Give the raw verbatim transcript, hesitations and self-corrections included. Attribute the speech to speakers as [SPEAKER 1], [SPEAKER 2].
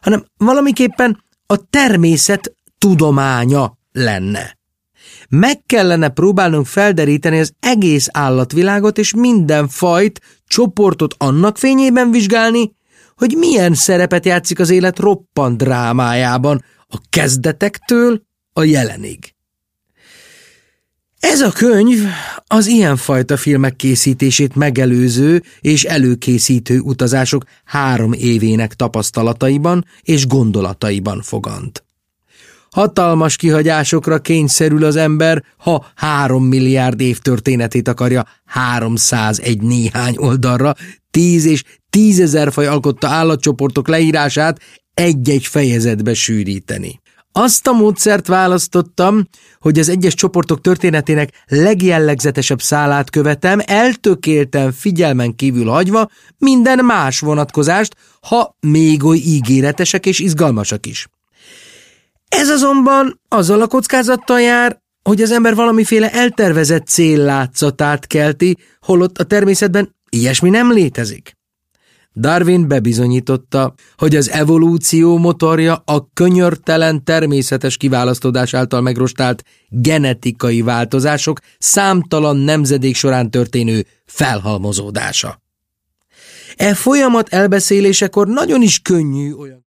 [SPEAKER 1] hanem valamiképpen a természet tudománya lenne. Meg kellene próbálnunk felderíteni az egész állatvilágot és minden fajt, csoportot annak fényében vizsgálni, hogy milyen szerepet játszik az élet roppant drámájában, a kezdetektől a jelenig. Ez a könyv az ilyenfajta filmek készítését megelőző és előkészítő utazások három évének tapasztalataiban és gondolataiban fogant. Hatalmas kihagyásokra kényszerül az ember, ha három milliárd év történetét akarja háromszázegy néhány oldalra, tíz és tízezer faj alkotta állatcsoportok leírását egy-egy fejezetbe sűríteni. Azt a módszert választottam, hogy az egyes csoportok történetének legjellegzetesebb szálát követem, eltökélten figyelmen kívül hagyva minden más vonatkozást, ha még oly ígéretesek és izgalmasak is. Ez azonban azzal a kockázattal jár, hogy az ember valamiféle eltervezett céllátszatát kelti, holott a természetben ilyesmi nem létezik. Darwin bebizonyította, hogy az evolúció motorja a könyörtelen természetes kiválasztódás által megrostált genetikai változások számtalan nemzedék során történő felhalmozódása. E folyamat elbeszélésekor nagyon is könnyű olyan